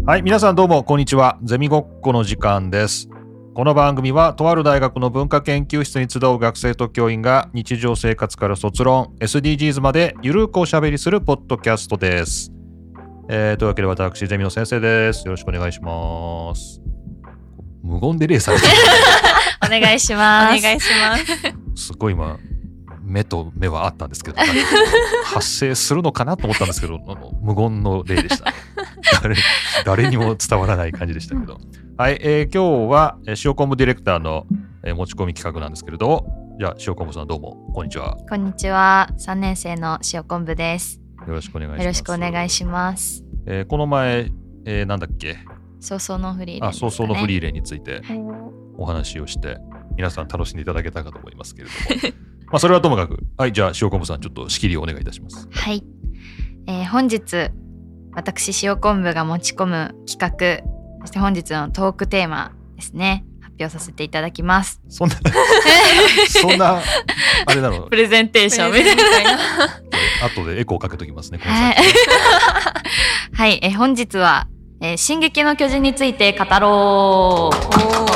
はい、皆さんどうもこんにちは。ゼミごっこの時間です。この番組はとある大学の文化研究室に集う学生と教員が日常生活から卒論 SDGs までゆるくおしゃべりするポッドキャストです。というわけで私ゼミの先生です。よろしくお願いします。無言で礼されてるお願いします。 お願いします。 すごい今目と目はあったんですけど発生するのかなと思ったんですけど無言の例でしたね。誰にも伝わらない感じでしたけどはい、今日は塩昆布ディレクターの、持ち込み企画なんですけれど、じゃあ塩昆布さんどうもこんにちは。 こんにちは。3年生の塩昆布です。 よろしくお願いします。 よろしくお願いします。 この前、なんだっけ、 早々のフリーレン、ね、 早々のフリーレンについてお話をして皆さん楽しんでいただけたかと思いますけれどもまあそれはともかく、はい、じゃあ塩昆布さんちょっと仕切りをお願いいたします。 はい、本日私塩昆布が持ち込む企画、そして本日のトークテーマですね、発表させていただきます。 そんなあれなのプレゼンテーションみたいな後でエコーかけときますね、このはいはい、本日は、進撃の巨人について語ろう。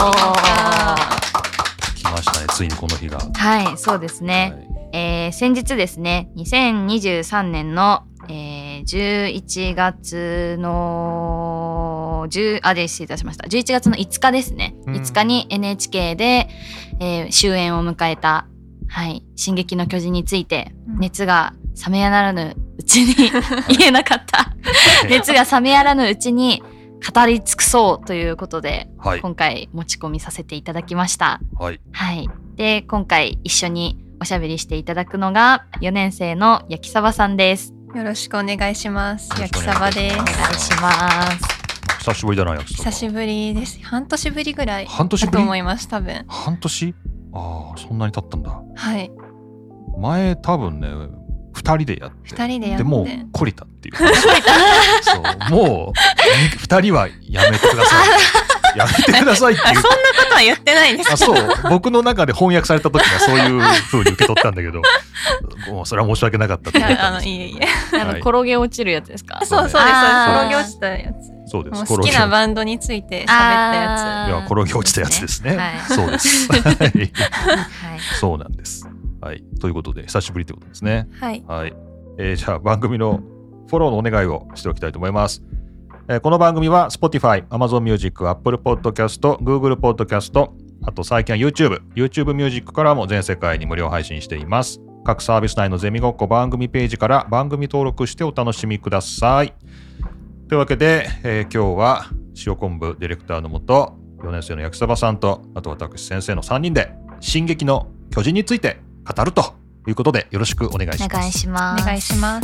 来ましたね、ついにこの日が。 はい、そうですね、はい、先日ですね、2023年の、11月の失礼いたしました。11月の5日ですね。5日に NHK で、終演を迎えた、はい、進撃の巨人について熱が冷めやらぬうちに言えなかった熱が冷めやらぬうちに語り尽くそうということで、はい、今回持ち込みさせていただきました。 はい。 はい。で、今回一緒におしゃべりしていただくのが4年生の焼きサバさんです。 よろしくお願いします。焼きサバです。 お願いします。 久しぶりだな、焼きサバ。 久しぶりです。半年ぶりぐらいだと思います。多分半年？ああ、そんなに経ったんだ。 はい。 前多分ね2人でやってでもう懲りたっていうそうもう2人はやめてくださいやめてくださいっていうそんなことは言ってないです。 そう僕の中で翻訳された時はそういう風に受け取ったんだけどもうそれは申し訳なかったと思ったんです。 いえいえ、はい、転げ落ちるやつですか？ そうです。転げ落ちたやつ。 そうです。 好きなバンドについて喋ったやつ。 いや、転げ落ちたやつですね。はい、そうです。はい、そうなんです。はい、ということで久しぶりということですね。 はい。 はい。じゃあ番組のフォローのお願いをしておきたいと思います。この番組は Spotify、Amazon Music、Apple Podcast、Google Podcast、あと最近は YouTube ミュージックからも全世界に無料配信しています。各サービス内のゼミごっこ番組ページから番組登録してお楽しみください。というわけで、今日は塩昆布ディレクターのもと4年生の焼きそばさんとあと私先生の3人で進撃の巨人について語るということでよろしくお願いします。 お願いします。 お願いします。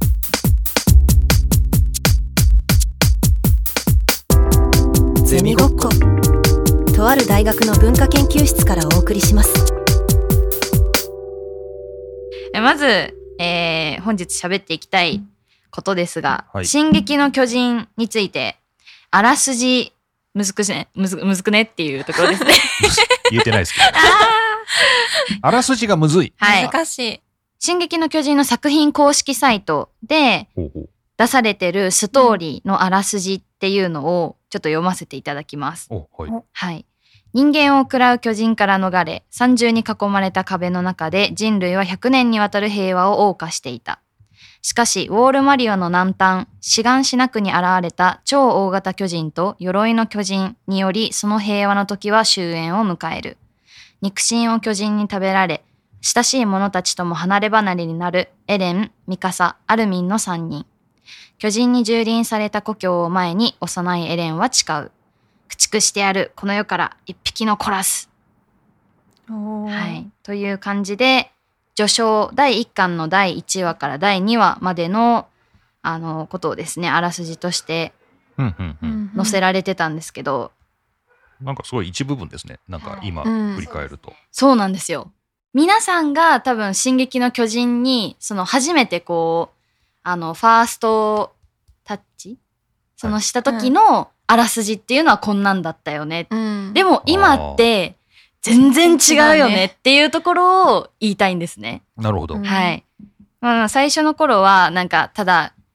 ゼミごっこ、とある大学の文化研究室からお送りします。 まず、本日喋っていきたいことですが、 はい、 進撃の巨人についてあらすじむずくねっていうところですね言えてないですけどあらすじがむずい、 はい、 難しい。 進撃の巨人の作品公式サイトで出されてるストーリーのあらすじっていうのをちょっと読ませていただきます。 はいはい、人間を食らう巨人から逃れ、三重に囲まれた壁の中で人類は100年にわたる平和を謳歌していた。しかし、ウォールマリオの南端、シガンシナ区に現れた超大型巨人と鎧の巨人により、その平和の時は終焉を迎える。肉親を巨人に食べられ、親しい者たちとも離れ離れになるエレン、ミカサ、アルミンの3人。巨人に蹂躙された故郷を前に幼いエレンは誓う。駆逐してやる、この世から一匹のコラス。はい、という感じで、序章第1巻の第1話から第2話までのことをですね、あらすじとして載せられてたんですけど、 なんかすごい一部分ですね。なんか今振り返ると、 そうなんですよ。皆さんが多分進撃の巨人にその初めてこうファーストタッチそのした時のあらすじっていうのはこんなんだったよね、でも今って全然違うよねっていうところを言いたいんですね。 なるほど。 はい。まあ、最初の頃はなんかただ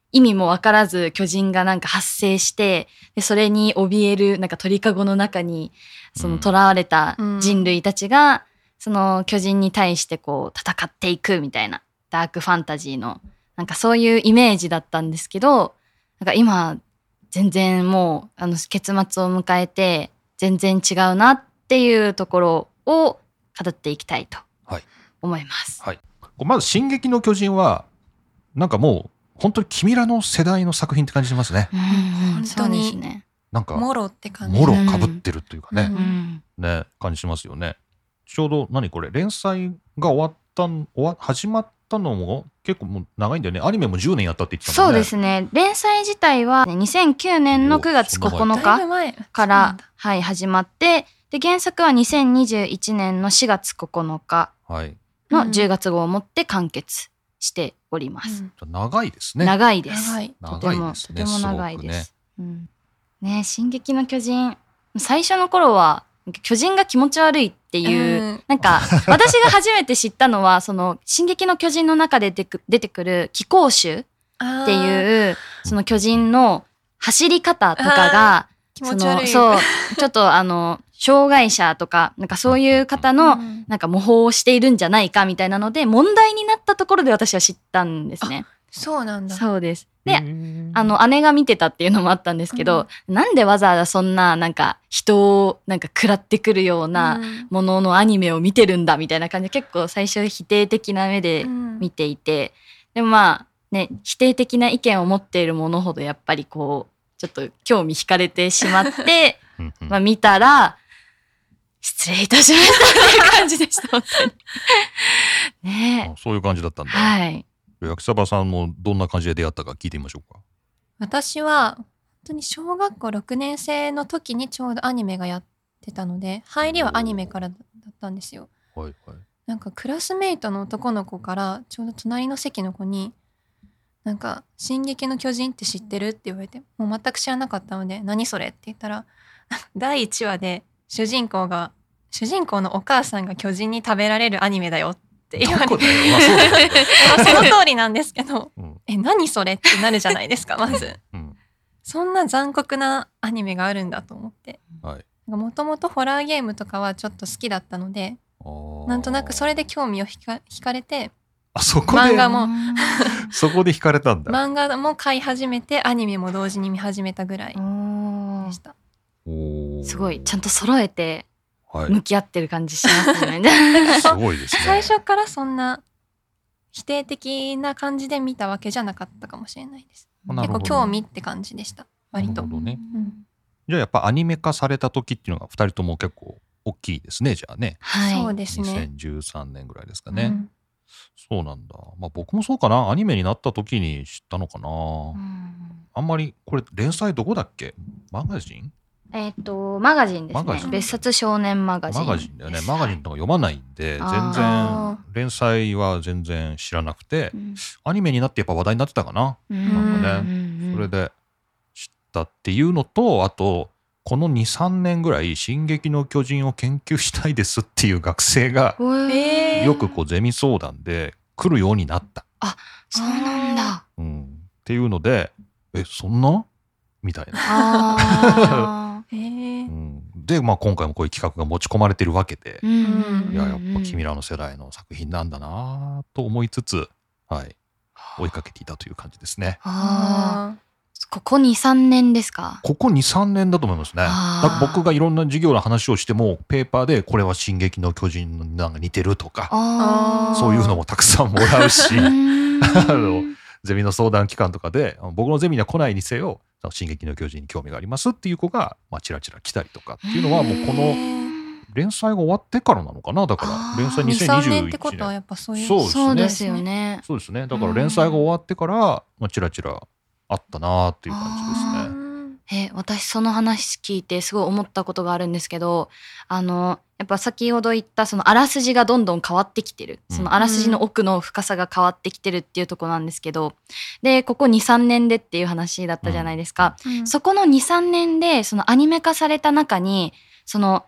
意味もわからず巨人がなんか発生して、でそれに怯えるなんか鳥かごの中にその囚われた人類たちがその巨人に対してこう戦っていくみたいなダークファンタジーのなんかそういうイメージだったんですけど、なんか今全然もう結末を迎えて全然違うなっていうところを語っていきたいと思います。 はい。まず進撃の巨人はなんかもう本当に君らの世代の作品って感じしますね。 本当にね。 なんかもろって感じ。 もろかぶってるというかね、ね感じしますよね。ちょうどこれ連載が始まったのも結構もう長いんだよね。アニメも10年やったって言ってたもんね。 そうですね。連載自体は2009年の9月9日から、はい、始まって、で原作は2021年の4月9日の10月号をもって完結しております。 長いですね。 長いです。 とても長いです。ね、進撃の巨人最初の頃は巨人が気持ち悪いっていう、なんか私が初めて知ったのはその進撃の巨人の中で出てくる気功種っていうその巨人の走り方とかが気持ち悪い。 そうちょっと障害者とかなんかそういう方のなんか模倣をしているんじゃないかみたいなので問題になったところで私は知ったんですね。 そうなんだ。 そうです。で、姉が見てたっていうのもあったんですけど、なんでわざわざそんななんか人をなんか食らってくるようなもののアニメを見てるんだみたいな感じで結構最初否定的な目で見ていて、でもまあね、否定的な意見を持っているものほどやっぱりこうちょっと興味惹かれてしまってまあ見たら失礼いたしましたっていう感じでした本当にね。 そういう感じだったんだ。 はい。 焼きそばさんもどんな感じで出会ったか聞いてみましょうか。 私は本当に小学校6年生の時にちょうどアニメがやってたので入りはアニメからだったんですよ。 はいはい。 なんかクラスメイトの男の子からちょうど隣の席の子になんか「進撃の巨人って知ってる?」って言われてもう全く知らなかったので「何それ?」って言ったら第1話で主人公のお母さんが巨人に食べられるアニメだよって言われてその通りなんですけど、何それってなるじゃないですかまず、そんな残酷なアニメがあるんだと思って、もともとホラーゲームとかはちょっと好きだったのでなんとなくそれで興味を惹かれて、漫画もそこで惹かれたんだ。 漫画も買い始めてアニメも同時に見始めたぐらいでした。 すごいちゃんと揃えて向き合ってる感じしますね。 すごいですね。 最初からそんな否定的な感じで見たわけじゃなかったかもしれないです。結構興味って感じでした割と。 なるほどね。じゃあやっぱアニメ化された時っていうのが2人とも結構大きいですね。じゃあね。 そうですね。 2013年ぐらいですかね。そうなんだ。まあ僕もそうかな。アニメになった時に知ったのかな。あんまりこれ連載どこだっけ？マガジン？ マガジンですね。別冊少年マガジン。 マガジンだよね。マガジンとか読まないんで全然連載は全然知らなくて、アニメになってやっぱ話題になってたかな。なんかね。それで知ったっていうのと、あとこの 2,3 年ぐらい進撃の巨人を研究したいですっていう学生がよくこうゼミ相談で来るようになった。 あ、そうなんだ。 っていうのでそんなみたいな。で、まあ、今回もこういう企画が持ち込まれてるわけで、やっぱ君らの世代の作品なんだなと思いつつ、追いかけていたという感じですね。 ここ 2,3 年ですか？ ここ 2,3 年だと思いますね。僕がいろんな授業の話をしてもペーパーでこれは進撃の巨人になんか似てるとかそういうのもたくさんもらうしゼミの相談機関とかで僕のゼミには来ないにせよ進撃の巨人に興味がありますっていう子が、まあ、チラチラ来たりとかっていうのはもうこの連載が終わってからなのかな。だから連載2021 2,3 年ってことはやっぱそういう。 そうですよね。 そうですね。だから連載が終わってから、まあ、チラチラあったなっていう感じですね。 私その話聞いてすごい思ったことがあるんですけど、やっぱ先ほど言ったそのあらすじがどんどん変わってきてる、そのあらすじの奥の深さが変わってきてるっていうところなんですけど、でここ 2,3 年でっていう話だったじゃないですか、そこの 2,3 年でそのアニメ化された中にその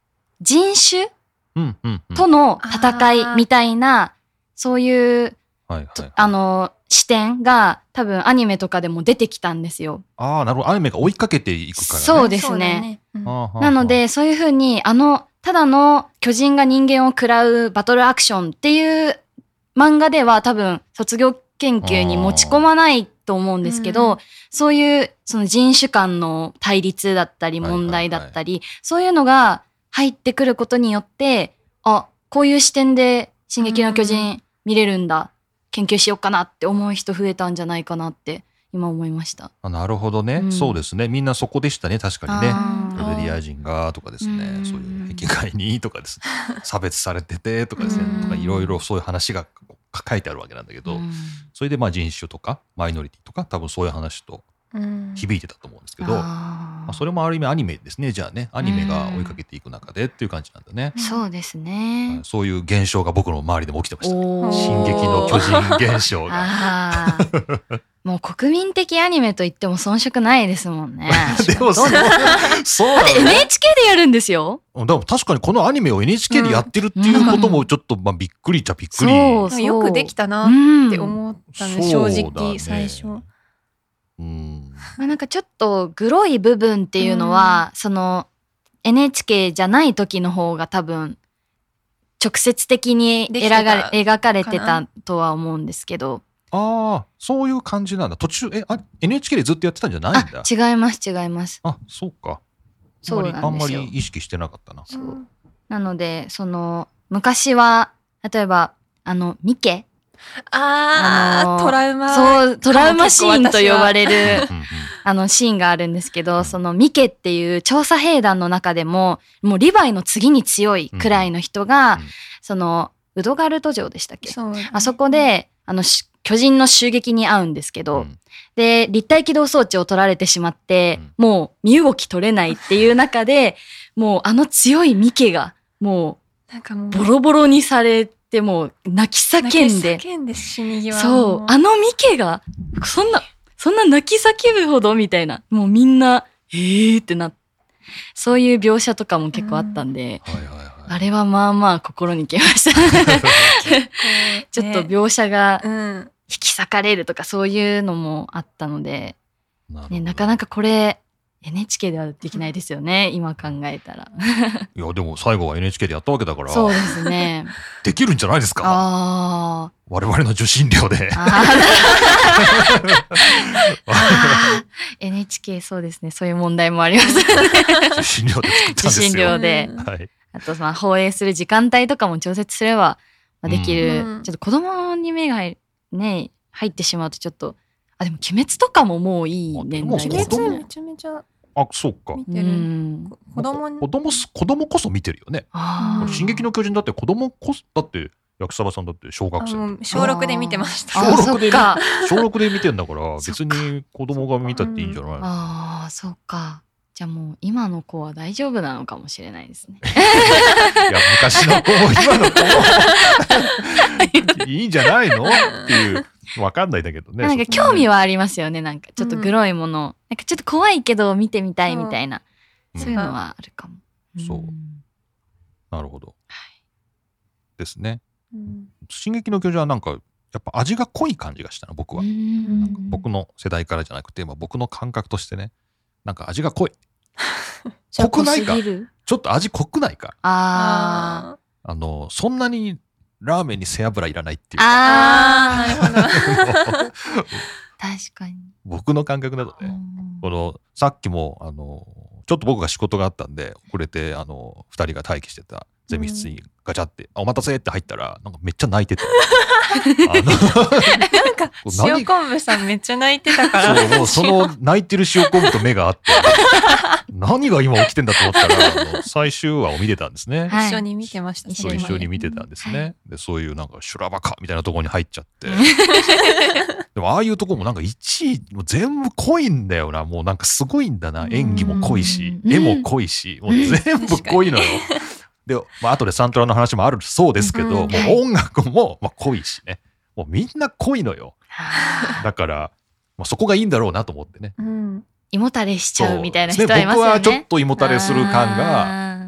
人種との戦いみたいなそういうはいはい。 視点が多分アニメとかでも出てきたんですよ。 ああ、なるほど。アニメが追いかけていくからね。 そうですそうだね。 うんなので、そういうふうに、ただの巨人が人間を食らうバトルアクションっていう漫画では多分卒業研究に持ち込まないと思うんですけど、そういうその人種間の対立だったり問題だったり、そういうのが入ってくることによって、あ、こういう視点で進撃の巨人見れるんだ、研究しようかなって思う人増えたんじゃないかなって今思いました。 なるほどね、そうですね。みんなそこでしたね、確かにね。ロベリア人がとかですね、そういう壁外にとかですね、差別されててとかですね、とかいろいろそういう話が書いてあるわけなんだけど、それでまあ人種とかマイノリティとか多分そういう話と響いてたと思うんですけど、それもある意味アニメですね。じゃあね、アニメが追いかけていく中でっていう感じなんだね。 そうですね。 そういう現象が僕の周りでも起きてましたね。進撃の巨人現象が。 もう国民的アニメと言っても遜色ないですもんね。 でもそうだね。 だって NHK でやるんですよ。 でも確かにこのアニメを NHK でやってるっていうこともちょっとまあびっくりっちゃびっくり。 そうよくできたなって思ったんで、正直最初。 なんかちょっとグロい部分っていうのは、その NHK じゃない時の方が多分直接的に描かれてたとは思うんですけど。 ああ、そういう感じなんだ。途中NHK でずっとやってたんじゃないんだ。 違います違います。 あ、そうか。 そうなんですよ。 あんまり意識してなかったな。 そうなのでその昔は例えばミケ、 トラウマ、 そうトラウマシーンと呼ばれるシーンがあるんですけど、そのミケっていう調査兵団の中でももうリヴァイの次に強いくらいの人が、そのウドガルト城でしたっけ、あそこで巨人の襲撃に遭うんですけど、で立体機動装置を取られてしまって、もう身動き取れないっていう中でもう強いミケがもうなんかもうボロボロにされて、もう泣き叫んで死に際、そうミケがそんな泣き叫ぶほどみたいな、もうみんなってなって、そういう描写とかも結構あったんで、あれはまあまあ心にきましたちょっと描写が引き裂かれるとかそういうのもあったので、なかなかこれNHK ではできないですよね、今考えたらいやでも最後は NHK でやったわけだから、 そうですねできるんじゃないですか。我々の受信料で NHK そうですね、そういう問題もありますね受信料で作ったんですよ。 受信料で、あと放映する時間帯とかも調節すればできる、ちょっと子供に目が入ってしまうとちょっと、でも鬼滅とかももういい年代ですね。 めちゃめちゃそうか。 見てる。子供こそ見てるよね。進撃の巨人だって子供こそだって、焼沢さんだって小学生。 小6で見てました。 小6で見てんだから別に子供が見たっていいんじゃない？ そうか。じゃあもう今の子は大丈夫なのかもしれないですね。 いや昔の子も今の子もいいんじゃないのっていうわかんないんだけどね。 なんか興味はありますよね。なんかちょっとグロいもの、なんかちょっと怖いけど見てみたいみたいな、そういうのはあるかも。 そう。なるほど。ですね。進撃の巨人はなんかやっぱ味が濃い感じがしたな、僕は。なんか僕の世代からじゃなくて、僕の感覚としてね。なんか味が濃い。濃くないか。ちょっと味濃くないか。そんなにラーメンに背脂いらないっていうか。 なるほど。 確かに。 僕の感覚だとね、さっきもちょっと僕が仕事があったんで遅れて2人が待機してたゼミ室にガチャってお待たせって入ったらなんかめっちゃ泣いててなんか塩昆布さんめっちゃ泣いてたからそうもうその泣いてる塩昆布と目があって何が今起きてんだと思ったら最終話を見てたんですね。 一緒に見てました。 一緒に見てたんですね。でそういうなんか修羅場かみたいなところに入っちゃってでもああいうとこもなんか1位もう全部濃いんだよな。もうなんかすごいんだな。演技も濃いし絵も濃いしもう全部濃いのよ。で、後でサントラの話もあるそうですけど、もう音楽も濃いしね。もうみんな濃いのよ。だから、そこがいいんだろうなと思ってね。 胃もたれしちゃうみたいな人はいますよね。 僕はちょっと胃もたれする感が、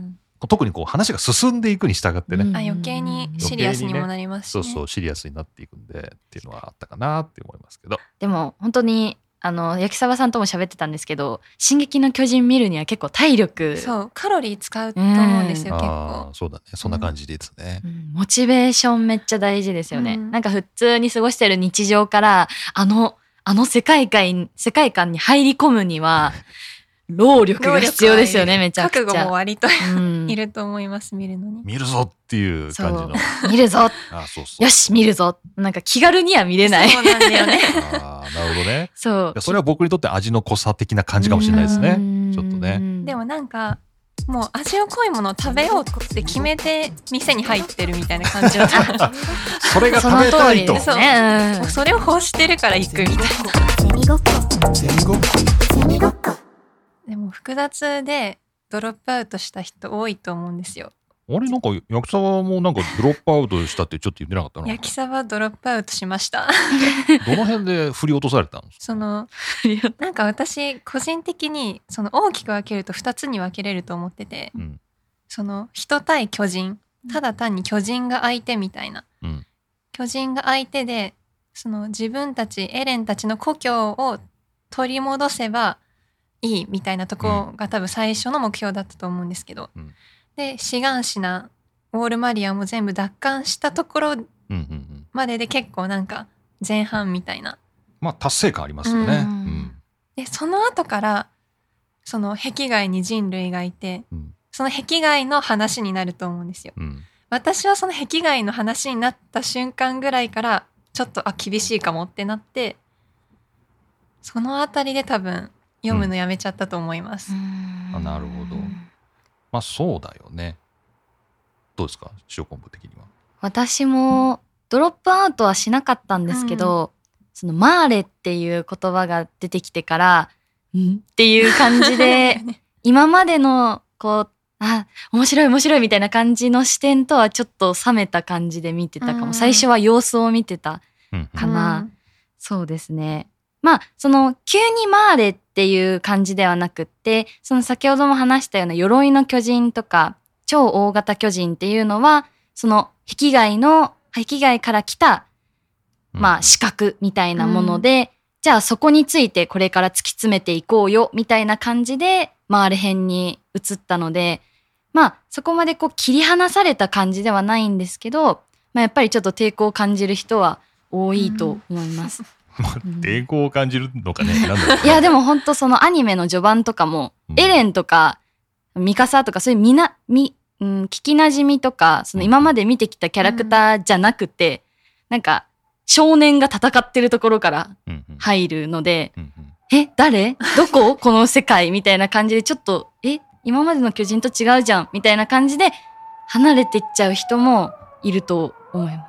特にこう話が進んでいくに従ってね、 うん余計にシリアスにもなりますし、ね、 そうそうシリアスになっていくんでっていうのはあったかなって思いますけど。 でも本当に焼きサバさんとも喋ってたんですけど、進撃の巨人見るには結構体力、 そうカロリー使うと思うんですよ、結構。 あそうだね、そんな感じですね。 モチベーションめっちゃ大事ですよね。 うんなんか普通に過ごしてる日常からあの世界観に入り込むには労力が必要ですよね。めちゃくちゃ覚悟も割とうんいると思います、見るのに。 見るぞっていう感じの。 見るぞ、 そうそうよし見るぞ、なんか気軽には見れない。 そうなんだよね。 なるほどね。 そういやそれは僕にとって味の濃さ的な感じかもしれないですね。ちょっとね。 でもなんかもう味の濃いものを食べようって決めて店に入ってるみたいな感じだったそれが食べたいと。 その通りですね。 もうそれを欲してるから行くみたいな。 ゼミごっこゼミごっこ。 でも複雑でドロップアウトした人多いと思うんですよ。 あれなんか焼きサバもなんかドロップアウトしたってちょっと言ってなかったな。 焼きサバドロップアウトしました。 どの辺で振り落とされたんですか？ なんか私個人的にその大きく分けると2つに分けれると思ってて、 うんその人対巨人、ただ単に巨人が相手みたいな、 うん巨人が相手でその自分たちエレンたちの故郷を取り戻せばいいみたいなとこが多分最初の目標だったと思うんですけど、 うんで志願シナウォールマリアも全部奪還したところうんうんうん。 までで結構なんか前半みたいな。 まあ達成感ありますよね。 うんでその後からその壁外に人類がいて、 うんその壁外の話になると思うんですよ。 うん私はその壁外の話になった瞬間ぐらいからちょっと厳しいかもってなって、そのあたりで多分読むのやめちゃったと思います。 なるほど。まあそうだよね。どうですか塩昆布的には。 私もドロップアウトはしなかったんですけど、そのマーレっていう言葉が出てきてからっていう感じで今までのこう面白いみたいな感じの視点とはちょっと冷めた感じで見てたかも。最初は様子を見てたかな。そうですね。まあその急にマーレっていう感じではなくって、その先ほども話したような鎧の巨人とか超大型巨人っていうのはその壁外から来たまあ資格みたいなもので、じゃあそこについてこれから突き詰めていこうよみたいな感じでマーレ編に移ったので、まあそこまでこう切り離された感じではないんですけど、まあやっぱりちょっと抵抗を感じる人は多いと思います。 抵抗を感じるのかね。なんだろうね。 いやでも本当そのアニメの序盤とかも、エレンとかミカサとかそういう聞きなじみとかその今まで見てきたキャラクターじゃなくて、なんか少年が戦ってるところから入るので、誰どここの世界みたいな感じでちょっと今までの巨人と違うじゃんみたいな感じで離れていっちゃう人もいると思います。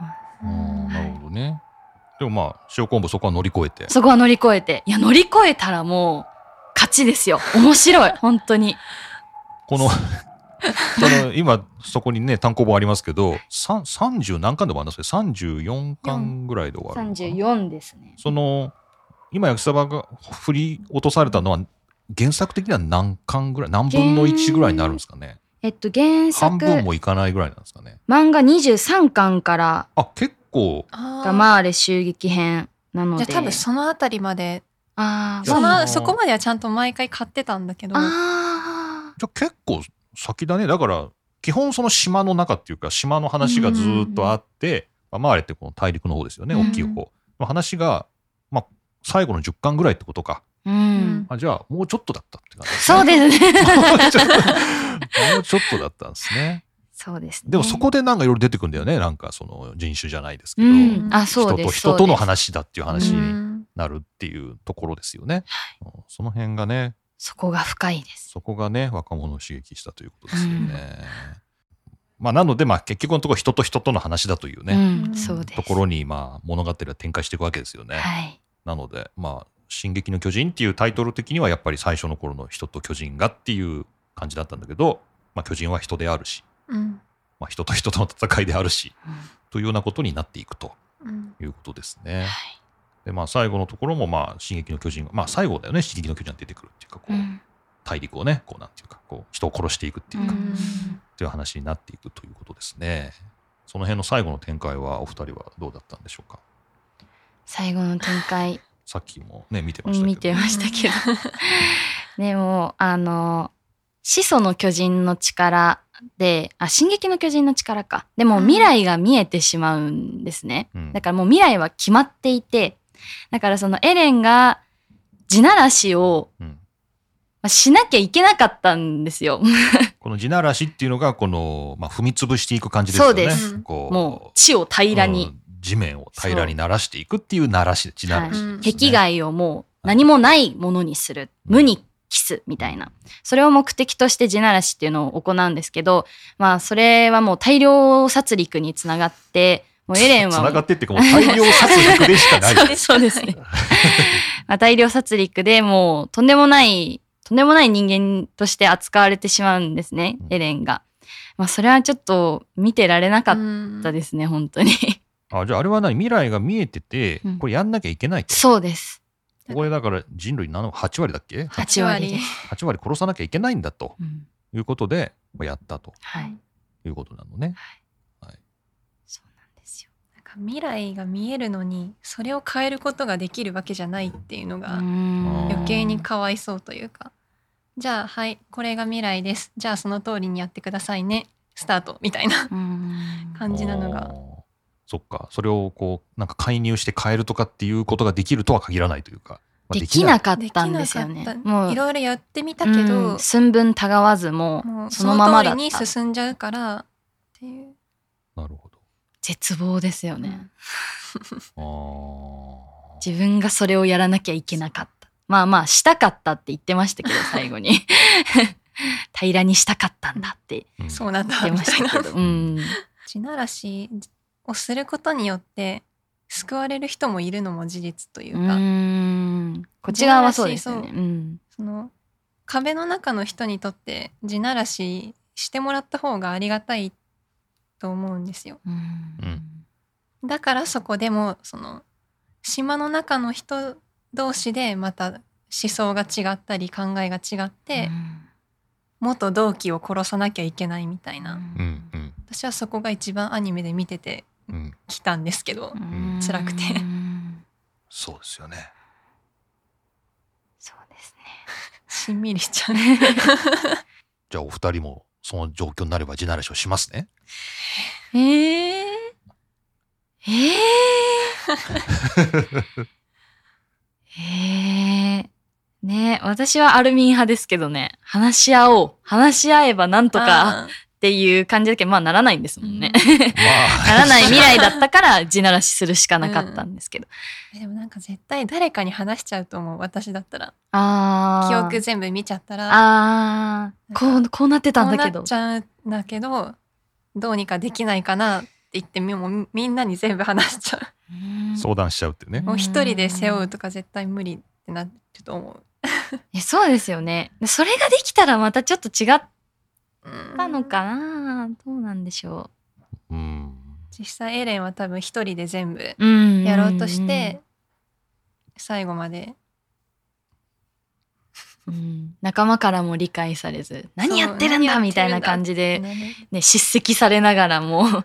なるほどね。でもまあ塩昆布そこは乗り越えて。 そこは乗り越えて、いや乗り越えたらもう勝ちですよ。面白い本当に。 この今そこにね単行本ありますけど30何巻でもあるんですけど34巻ぐらいで終わる。 34ですね。 その今焼きサバが振り落とされたのは原作的には何巻ぐらい、何分の1ぐらいになるんですかね。 原作半分もいかないぐらいなんですかね。 漫画23巻から結構がマーレ襲撃編なので、 じゃあ多分そのあたりまでそそこまではちゃんと毎回買ってたんだけど、 じゃあ結構先だね。だから基本その島の中っていうか島の話がずっとあって、マーレってこの大陸の方ですよね、大きい方の話が、まあ、最後の10巻ぐらいってことか。じゃあもうちょっとだったって感じですね。 そうですね。 もうちょっとだったんですね。 そうですね。 でもそこでなんかいろいろ出てくるんだよね。なんかその人種じゃないですけど、 そうです。 人との話だっていう話になるっていうところですよね。その辺がね。 そこが深いです。 そこがね若者を刺激したということですよね。まあなので結局のところ人と人との話だというね、ところに物語は展開していくわけですよね。なので進撃の巨人っていうタイトル的にはやっぱり最初の頃の人と巨人がっていう感じだったんだけど、巨人は人であるし、人と人との戦いであるし、というようなことになっていくということですね。で最後のところも進撃の巨人が最後だよね。進撃の巨人が出てくるっていうか大陸をねこうなんていうかこう人を殺していくっていうか、っていう話になっていくということですね。その辺の最後の展開はお二人はどうだったんでしょうか。 最後の展開さっきもね見てましたけど。 見てましたけどでも始祖の巨人の力で進撃の巨人の力かでも未来が見えてしまうんですね、だからもう未来は決まっていて、だからそのエレンが地ならしを、しなきゃいけなかったんですよこの地ならしっていうのがこの、踏み潰していく感じですよね。 そうです。 こうもう地を平らに、 地面を平らにならしていくっていうならし、地ならしですね。 壁外をもう何もないものにする、無に帰すみたいな、それを目的として地ならしっていうのを行うんですけど、それはもう大量殺戮につながって、もうエレンはつながってっていうかもう大量殺戮でしかないそうですね大量殺戮でもうとんでもない人間として扱われてしまうんですね、エレンが。それはちょっと見てられなかったですね、本当に。 じゃああれは未来が見えてて、これやんなきゃいけないと。 そうです。 これだから人類8割だっけ ?8 割です。 8割殺さなきゃいけないんだと、いうことでやったと、いうことなのね。 そうなんですよ。 なんか未来が見えるのにそれを変えることができるわけじゃないっていうのが余計にかわいそうというか、じゃあはいこれが未来です、じゃあその通りにやってくださいねスタートみたいな感じなのが。 そっか、それをこうなんか介入して変えるとかっていうことができるとは限らないというか、 できなかったんですよね。 もういろいろやってみたけど、 寸分たがわずもうそのままだった。 その通りに進んじゃうからっていう。 なるほど。 絶望ですよね。自分がそれをやらなきゃいけなかった。したかったって言ってましたけど最後に平らにしたかったんだってそうなんだ言ってましたけど、 地ならしをすることによって救われる人もいるのも事実というか、 こっち側はそうですよね。 その壁の中の人にとって地ならししてもらった方がありがたいと思うんですよ。だからそこでもその島の中の人同士でまた思想が違ったり考えが違って、元同期を殺さなきゃいけないみたいな、私はそこが一番アニメで見てて来たんですけど、辛くてそうですよね。 そうですね。 しんみりしちゃうじゃあお二人もその状況になれば地ならしをしますね。 ね、私はアルミン派ですけどね、話し合えばなんとかっていう感じだけど、ならないんですもんね。ならない未来だったから地ならしするしかなかったんですけど。 でもなんか絶対誰かに話しちゃうと思う、私だったら。記憶全部見ちゃったら。 こうなってたんだけど。 こうなっちゃうんだけど、どうにかできないかなって言ってもうみんなに全部話しちゃう。 相談しちゃうってね。 もう一人で背負うとか絶対無理ってなってると思う。 そうですよね。それができたらまたちょっと違ったのかな。どうなんでしょう。 実際エレンは多分一人で全部やろうとして最後まで、 仲間からも理解されず何やってるんだみたいな感じで、叱責されながらも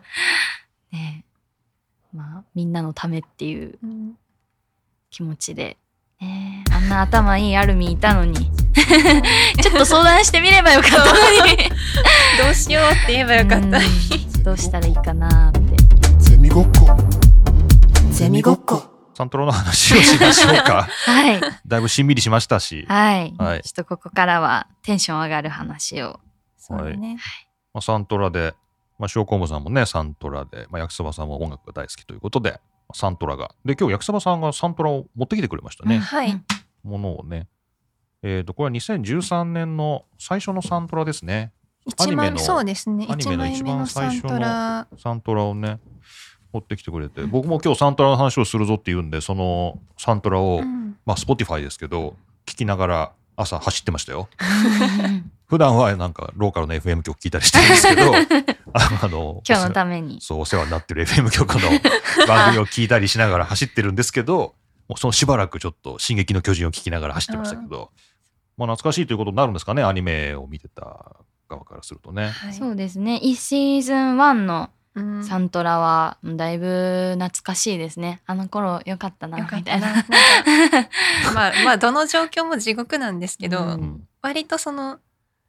みんなのためっていう気持ちで、あんな頭いいアルミいたのにちょっと相談してみればよかったのにどうしようって言えばよかった、 どうしたらいいかなって。 ゼミごっこサントラの話をしましょうか。 はい。 だいぶしんみりしましたし。 ちょっとここからはテンション上がる話を。 そうだね。 サントラで、塩昆布さんもね、サントラで、焼きそばさんも音楽が大好きということで、サントラが。で、今日焼きそばさんがサントラを持ってきてくれましたね。ものをね。これは2013年の最初のサントラですね。 そうですね。 アニメの一番最初のサントラをね、持ってきてくれて、僕も今日サントラの話をするぞって言うんで、そのサントラを、Spotify ですけど、聞きながら朝走ってましたよ。普段はなんかローカルの FM 局聞いたりしてるんですけど、 今日のためにお世話になってる FM 局の番組を聞いたりしながら走ってるんですけど、もうそのしばらくちょっと進撃の巨人を聞きながら走ってましたけど、 まあ、懐かしいということになるんですかね、アニメを見てた側からするとね。 はいそうですね。1シーズン1のうんサントラはだいぶ懐かしいですね。あの頃良かったなよかみったな。 たいな。 なんかまあどの状況も地獄なんですけど、 うん割とその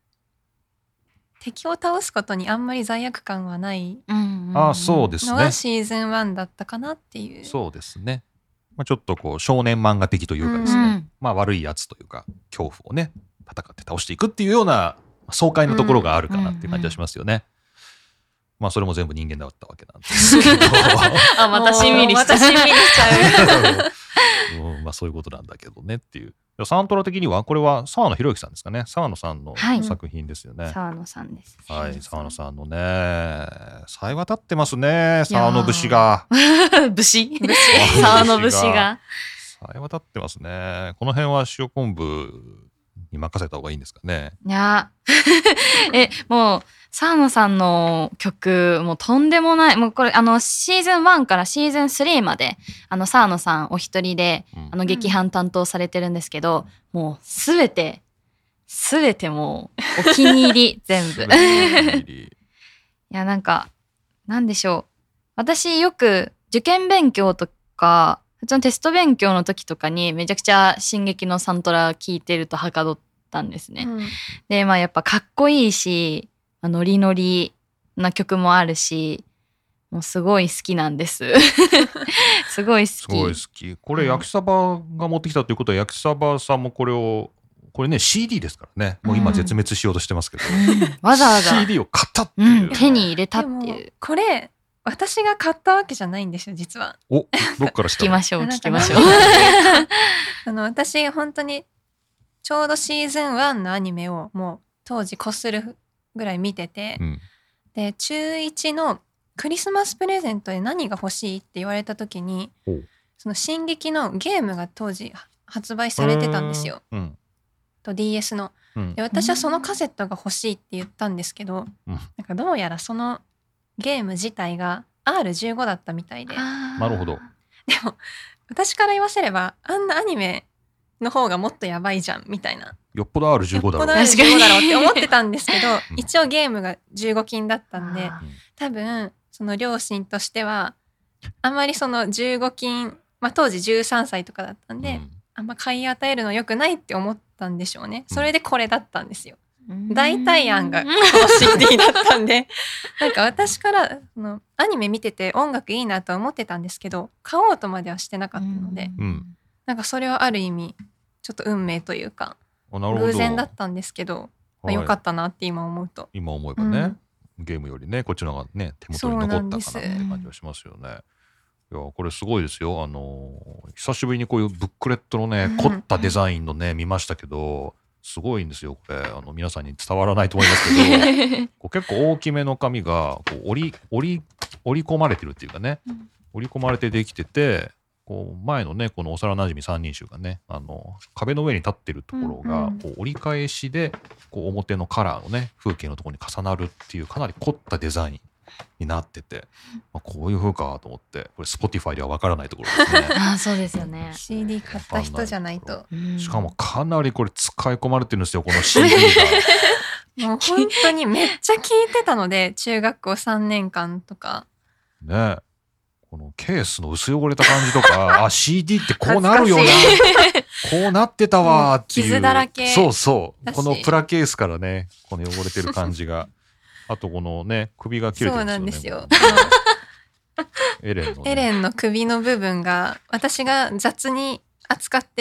敵を倒すことにあんまり罪悪感はないそうですねのはシーズン1だったかなっていう。 そうですね。まあ、ちょっとこう少年漫画的というかですね、まあ、悪いやつというか恐怖をね戦って倒していくっていうような爽快なところがあるかなっていう感じがしますよね。まあそれも全部人間だったわけなんですけどあ、またしんみりしちゃう。 またしんみりしちゃう。 まあそういうことなんだけどねっていう。サントラ的にはこれは沢野博之さんですかね。沢野さんのはい作品ですよね。 沢野さんです。 はい、沢野さんのね、さえ渡ってますね、沢野節が。 武士沢野武士が。 さえ渡ってますね。この辺は塩昆布に任せた方がいいんですかね。 いやもう沢野さんの曲もうとんでもない。もうこれシーズン1からシーズン3まで沢野さんお一人で劇伴担当されてるんですけど、もうすべてもうお気に入り全部。いやなんかなんでしょう。私よく受験勉強とか普通のテスト勉強の時とかにめちゃくちゃ進撃のサントラ聴いてるとはかどったんですね。でまあやっぱかっこいいしノリノリな曲もあるし、もうすごい好きなんです。すごい好き。 すごい好き。これ焼きサバが持ってきたということは、焼きサバさんもこれね CD ですからね。もう今絶滅しようとしてますけど、 わざわざ CD を買ったっていう、 手に入れたってでもいう。 これ私が買ったわけじゃないんですよ実は。 お、どっからしたの？ 聞きましょう聞きましょう。 私本当にちょうどシーズン1のアニメをもう当時こするぐらい見てて、で中1のクリスマスプレゼントで何が欲しいって言われた時に、その進撃のゲームが当時発売されてたんですよ、と DS の。で私はそのカセットが欲しいって言ったんですけど、なんかどうやらそのゲーム自体が R15 だったみたいで。 なるほど。 でも私から言わせればあんなアニメの方がもっとやばいじゃんみたいな。 よっぽど R15 だろう。 よっぽど R15 だろうって思ってたんですけど一応ゲームが15禁だったんで、多分その両親としてはあんまりその15禁、当時13歳とかだったんで、あんま買い与えるの良くないって思ったんでしょうね。それでこれだったんですよ。代替案がこの CD だったんでなんか私からアニメ見てて音楽いいなとは思ってたんですけど買おうとまではしてなかったので、なんかそれはある意味ちょっと運命というか偶然だったんですけど、よかったなって今思うと。 今思えばね、ゲームよりねこっちの方がね手元に残ったかなって感じはしますよね。いやこれすごいですよ。久しぶりにこういうブックレットのね凝ったデザインのね見ましたけど、すごいんですよこれ。皆さんに伝わらないと思いますけどこう結構大きめの紙がこう折り込まれてるっていうかね、折り込まれてできてて、こう前のねこの幼なじみ三人衆がね壁の上に立ってるところがこう折り返しでこう表のカラーのね風景のところに重なるっていうかなり凝ったデザインになってて、こういう風かと思って、これ Spotify ではわからないところですね。 あ、そうですよね。 CD 買った人じゃないと。 しかもかなりこれ使い込まれてるんですよこの CD が。 もう本当にめっちゃ聞いてたので中学校3年間とかね。このケースの薄汚れた感じとかCD ってこうなるよなこうなってたわっていう、 傷だらけ。 そうそうこのプラケースからねこの汚れてる感じがあとこのね首が切れてるんですよね。 そうなんですよ。 エレンのね、 エレンの首の部分が私が雑に扱って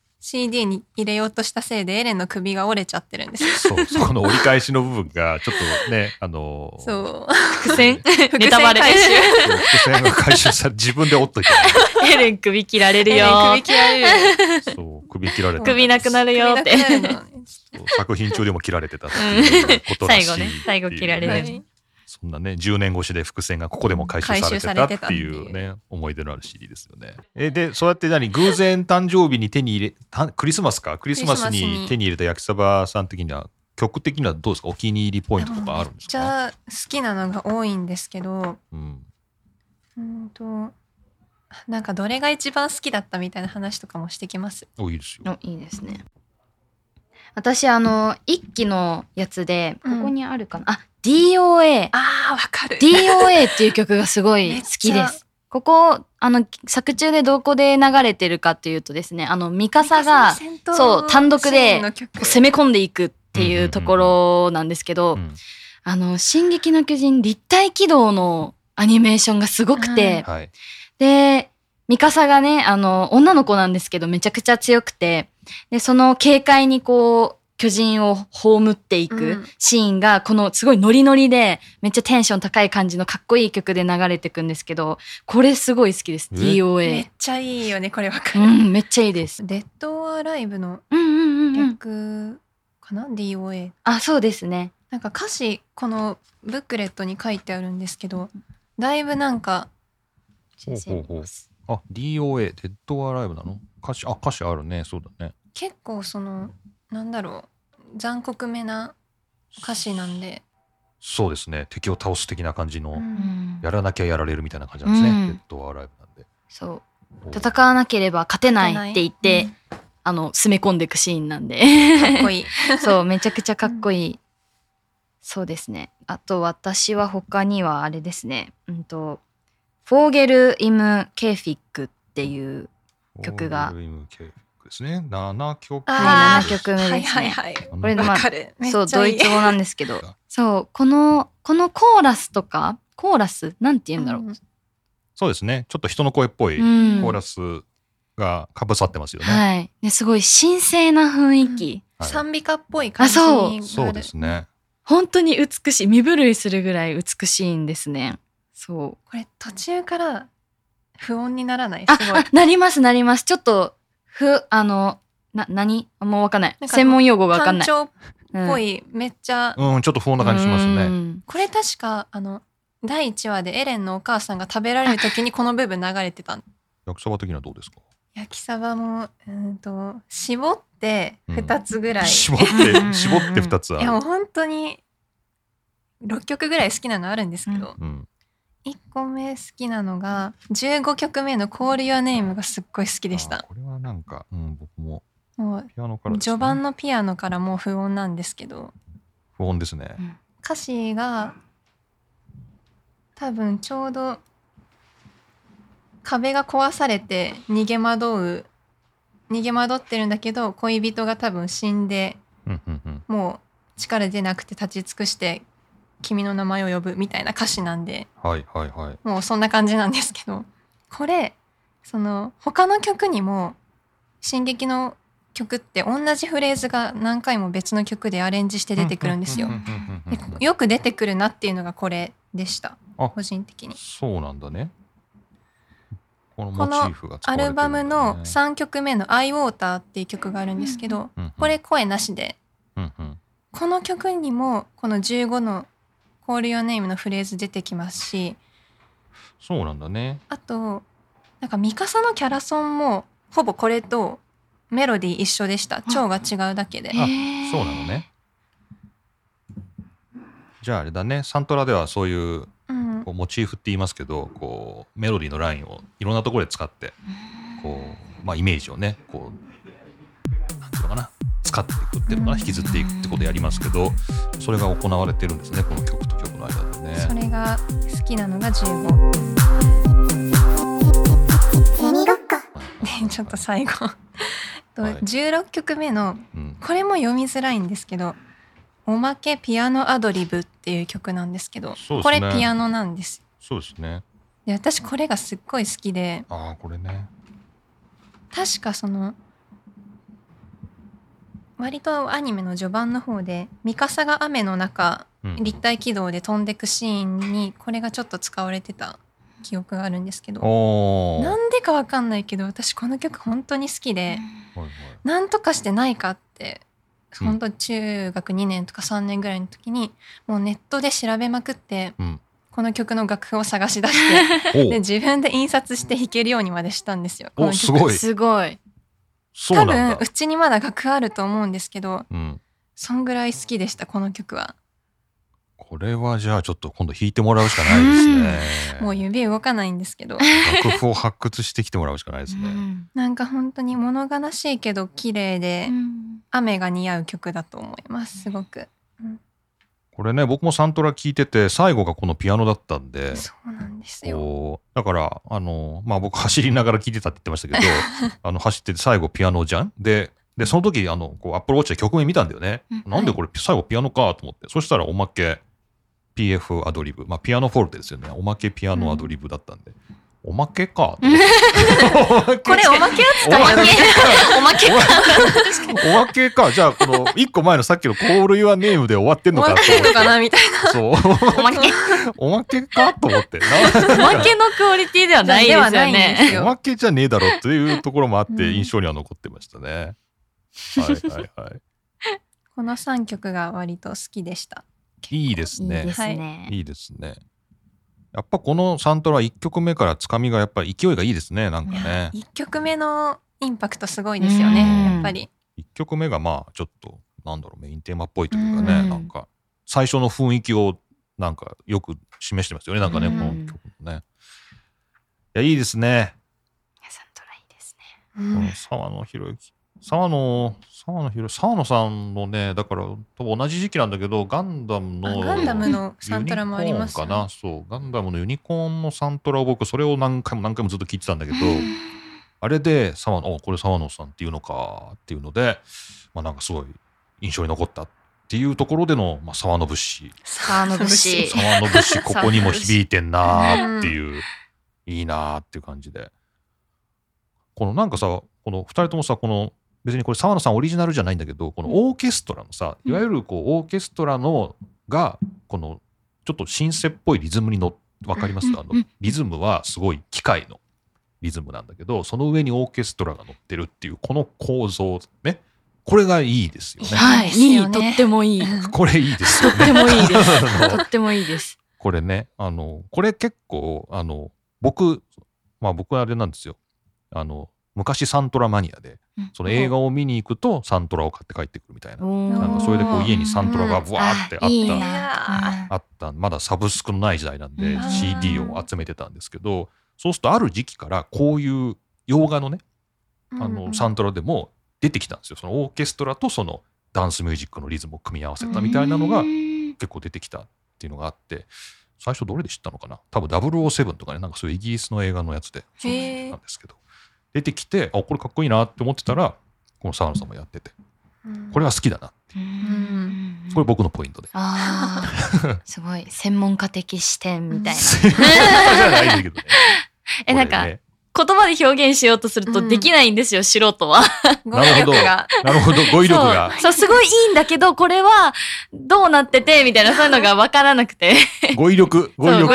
CD に入れようとしたせいでエレンの首が折れちゃってるんですよ。 そうそこの折り返しの部分がちょっとねそう伏線ネタバレ伏線が回収され自分で折っといて、 エレン首切られるよ。 首切られる。 そう首切られて首なくなるよって。 作品中でも切られてたっていうことらしいっていう、 最後切られる、 はいそんなね10年越しで伏線がここでも回収されてたっていうね思い出のある CD ですよね。でそうやって偶然誕生日に手に入れクリスマスに手に入れた焼きそばさん的には曲的にはどうですか？お気に入りポイントとかあるんですか？ めっちゃ好きなのが多いんですけど、なんかどれが一番好きだったみたいな話とかもしてきます。 いいですよ。 いいですね。 私一期のやつでここにあるかな、DOA あーわかる。 DOA っていう曲がすごい好きでめっす。ここ作中でどこで流れてるかっていうとですね、ミカサがそう単独で攻め込んでいくっていうところなんですけど、進撃の巨人立体起動のアニメーションがすごくて、 はい、 でミカサがね女の子なんですけどめちゃくちゃ強くて、でその軽快にこう巨人を葬っていくシーンがこのすごいノリノリでめっちゃテンション高い感じのかっこいい曲で流れてくんですけど、これすごい好きです。 DOA めっちゃいいよね、これわかる。 めっちゃいいです。 デッドオアライブの略かな、DOA。 そうですね。 なんか歌詞このブックレットに書いてあるんですけど、だいぶなんか DOA デッドオアライブなの？歌詞あるね。そうだね。 結構なんだろう、残酷めな歌詞なんで。 そうですね、敵を倒す的な感じの、やらなきゃやられるみたいな感じなんですね、デッドオアライブなんで。 そう戦わなければ勝てないって言って、攻め込んでいくシーンなんでかっこいいそうめちゃくちゃかっこいい、そうですね。あと私は他にはあれですね、フォーゲル・イム・ケーフィックっていう曲がですね。7曲目。 7曲目ですね。 はいはいはい。 これわかる。 そうドイツ語なんですけど、そうこのコーラスとかなんて言うんだろう。 そうですね。ちょっと人の声っぽいコーラスがかぶさってますよね。 はい。ですごい神聖な雰囲気。 賛美歌っぽい感じがある。 そうですね。 本当に美しい、身震いするぐらい美しいんですね。そう。 これ途中から不穏にならない？すごい。 なりますなります。ちょっと何もうわかんない。専門用語がわかんない。 単調っぽい、めっちゃ。 ちょっと不穏な感じしますね。 これ確か、第1話でエレンのお母さんが食べられる時にこの部分流れてた。 焼きそば的にはどうですか？ 焼きそばも、絞って2つぐらい。 絞って2つある。 いやもう本当に6曲ぐらい好きなのあるんですけど、1個目好きなのが15曲目の Call Your Name がすっごい好きでした。 これはなんか、僕もピアノから、序盤のピアノからもう不穏なんですけど、 不穏ですね。 歌詞が多分ちょうど壁が壊されて逃げ惑ってるんだけど、恋人が多分死んで、もう力出なくて立ち尽くして君の名前を呼ぶみたいな歌詞なんで、もうそんな感じなんですけど、これ他の曲にも進撃の曲って同じフレーズが何回も別の曲でアレンジして出てくるんですよ。よく出てくるなっていうのがこれでした、個人的に。 そうなんだね。このアルバムの3曲目の I Water っていう曲があるんですけど、これ声なしで、この曲にもこの15の Call Your Name のフレーズ出てきますし、 そうなんだね。 あとなんかミカサのキャラソンもほぼこれとメロディー一緒でした。調が違うだけで。 そうなのね。じゃああれだね、サントラではそういうこうモチーフって言いますけど、こうメロディーのラインをいろんなところで使ってこう、イメージをねこうなんていうのかな、使っていくっていうのかな、引きずっていくってことをやりますけど、それが行われてるんですね、この曲と曲の間でね。 それが好きなのが15で、ちょっと最後16曲目の、これも読みづらいんですけど、おまけピアノアドリブっていう曲なんですけど、これピアノなんです。 そうですね。 で、私これがすっごい好きで、 これね、 確か割とアニメの序盤の方でミカサが雨の中、立体軌道で飛んでくシーンにこれがちょっと使われてた記憶があるんですけど、なんでかわかんないけど私この曲本当に好きで、なんとかしてないかって本当中学2年とか3年ぐらいの時にもうネットで調べまくって、この曲の楽譜を探し出してで自分で印刷して弾けるようにまでしたんですよ。この曲すごい。 多分うちにまだ楽譜あると思うんですけど、そんぐらい好きでしたこの曲は。 これはじゃあちょっと今度弾いてもらうしかないですね。 もう指動かないんですけど楽譜を発掘してきてもらうしかないですね。 なんか本当に物悲しいけど綺麗で、雨が似合う曲だと思いますすごく、 これね僕もサントラ聴いてて最後がこのピアノだったんで、 そうなんですよ。 だから僕走りながら聴いてたって言ってましたけど走ってて最後ピアノじゃんでその時こうアップルウォッチで曲名見たんだよね、なんでこれ最後ピアノかと思って、そしたらおまけ PF アドリブ、ピアノフォルテですよね、おまけピアノアドリブだったんで、おまけかと思ってこれおまけ扱いだねおまけかおまけか、じゃあこの1個前のさっきのコールユアネームで終わってんのかと思って終わってんのかなみたいなそうおまけおまけかと思っておまけのクオリティではないですよではないんねですよおまけじゃねえだろっていうところもあって印象には残ってましたね、はいはいはいこの3曲が割と好きでした。 いいですね。 いいですね。 いいですね。やっぱこのサントラ1曲目からつかみがやっぱり勢いがいいですね、なんかね。 1曲目のインパクトすごいですよね、やっぱり。 1曲目がちょっとメインテーマっぽいというかね、なんか最初の雰囲気をなんかよく示してますよね、なんかね、この曲もね。いや、いいですね。 サントラいいですね。 この沢野弘之。沢野さんのね、だから多分同じ時期なんだけど、ガンダムのサントラもありますかな、そう、ガンダムのユニコーンのサントラを僕それを何回もずっと聞いてたんだけど、あれでこれ沢野さんっていうのかっていうので、なんかすごい印象に残ったっていうところでの、沢野節ここにも響いてんなーっていういいなーっていう感じで、このなんかさ、この2人ともさ、この別にこれ沢野さんオリジナルじゃないんだけど、このオーケストラのさ、いわゆるこうオーケストラのがこのちょっとシンセっぽいリズムにわかりますか？リズムはすごい機械のリズムなんだけど、その上にオーケストラが乗ってるっていうこの構造ね、これがいいですよね。 はい、いい、とってもいい。 これいいですよね。 とってもいいです。とってもいいです。 これね、これ結構僕はあれなんですよ。昔サントラマニアで、その映画を見に行くとサントラを買って帰ってくるみたいな、なんかそれでこう家にサントラがブワーってあったまだサブスクのない時代なんで CD を集めてたんですけど、そうするとある時期からこういう洋画のねサントラでも出てきたんですよ。そのオーケストラとそのダンスミュージックのリズムを組み合わせたみたいなのが結構出てきたっていうのがあって、最初どれで知ったのかな、多分007とかね、なんかそういうイギリスの映画のやつでそうなんですけど、出てきて、これかっこいいなって思ってたら、この沢野さんもやってて、これは好きだなって、これ僕のポイントで。 すごい専門家的視点みたいな。 専門家じゃないんだけどね。 なんか言葉で表現しようとするとできないんですよ、素人は。 なるほど、語彙力が。 そう、すごいいいんだけど、これはどうなっててみたいな、そういうのが分からなくて。 語彙力不足。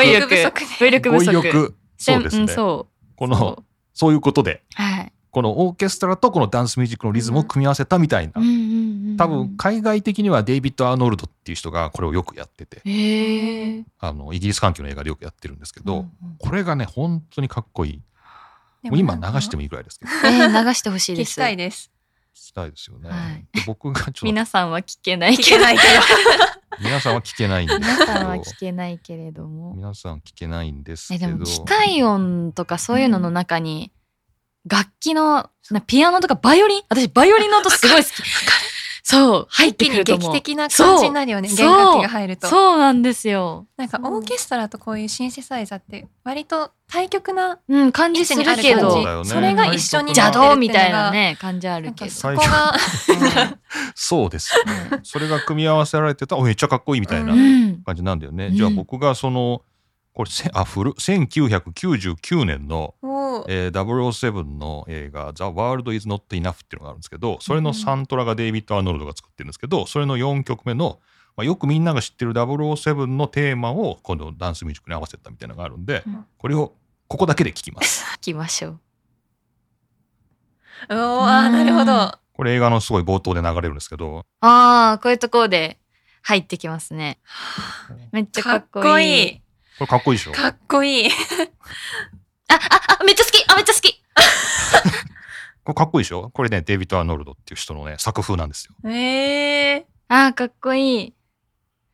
そうですね。そういうことで、このオーケストラとこのダンスミュージックのリズムを組み合わせたみたいな、多分海外的にはデイビッド・アーノルドっていう人がこれをよくやってて、イギリス環境の映画でよくやってるんですけど、これがね本当にかっこいい。もう今流してもいいぐらいですけど、 流してほしいです。 聞きたいです。 聞きたいですよね。僕がちょっと皆さんは聞けないけど、 皆さんは聞けないんですけど、 皆さんは聞けないけれども、 皆さん聞けないんですけど、 でも機械音とかそういうのの中に、楽器のピアノとかバイオリン、私バイオリンの音すごい好き。そう入ってくると思う。 劇的な感じになるよね、弦楽器が入ると。 そうなんですよ。 なんかオーケストラとこういうシンセサイザーって割と対極な感じするけど、 それが一緒に邪道みたいなね感じあるけど、 そこがそうですね。それが組み合わせられてためっちゃかっこいいみたいな感じなんだよね。じゃあ僕がこれ1999年の007の映画「The World Is Not Enough」っていうのがあるんですけど、それのサントラがデイビッド・アーノルドが作ってるんですけど、それの4曲目の、よくみんなが知ってる007のテーマをこのダンスミュージックに合わせたみたいなのがあるんで、これをここだけで聴きます。 聴きましょう。 なるほど。 これ映画のすごい冒頭で流れるんですけど、 こういうところで入ってきますね。めっちゃかっこいい。 これかっこいいでしょ。 かっこいい。 めっちゃ好き。めっちゃ好き。 これかっこいいでしょ。これねデイビッド・アーノルドっていう人のね作風なんですよ。 かっこいい。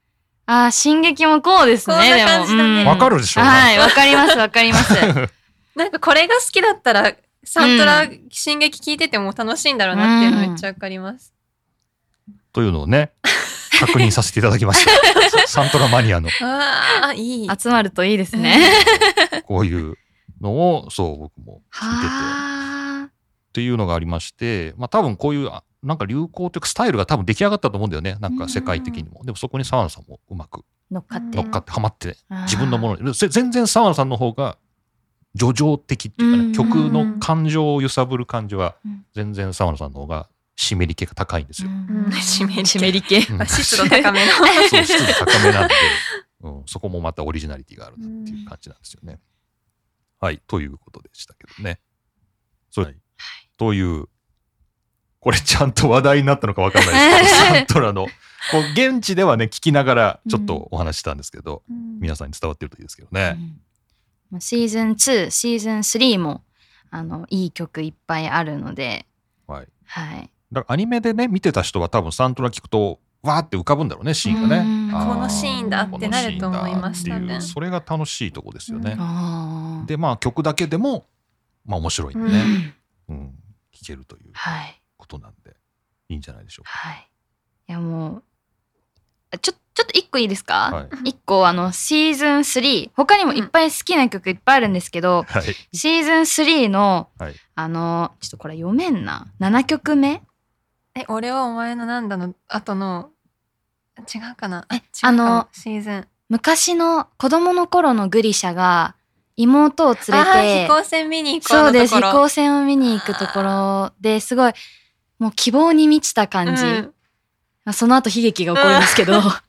進撃もこうですね。 こんな感じだねでもわかるでしょ。 はい、わかりますわかります。 なんかこれが好きだったら、サントラ、進撃聞いてても楽しいんだろうなっていうのめっちゃわかります。 というのをね、確認させていただきました。サントラマニアのいい。 集まるといいですね。 こういうのを、そう、僕も聞いてて。っていうのがありまして、まあ多分こういう、なんか流行というかスタイルが多分出来上がったと思うんだよね。なんか世界的にも。でもそこに澤野さんもうまく乗っかってハマって自分のものに。全然澤野さんの方が叙情的っていうかね、曲の感情を揺さぶる感じは全然澤野さんの方が湿り気が高いんですよ。 湿り気。 湿度高めの。 そう、湿度高めなんで、そこもまたオリジナリティがあるなっていう感じなんですよね。はい、ということでしたけどね。それという、これちゃんと話題になったのか分かんないですけど、サントラの、こう現地ではね、聞きながらちょっとお話したんですけど、皆さんに伝わってるといいですけどね。 シーズン2、シーズン3も、いい曲いっぱいあるので、 はい。 はい。 だからアニメでね、見てた人は多分サントラ聞くと、わーって浮かぶんだろうね、シーンがね。 このシーンだってなると思いましたね。 それが楽しいとこですよね。で、まあ曲だけでも、まあ面白いんでね。聴けるということなんで、いいんじゃないでしょうか。 はい。いやもう、ちょっと一個いいですか？一個シーズン3、他にもいっぱい好きな曲いっぱいあるんですけど、シーズン3の、ちょっとこれ読めんな。7曲目？ 俺はお前のなんだの後の、違うかな？シーズン。 昔の子供の頃のグリシャが妹を連れて、 飛行船見に行くところ。 そうです、飛行船を見に行くところで、すごい、もう希望に満ちた感じ。その後悲劇が起こるんですけど。 ち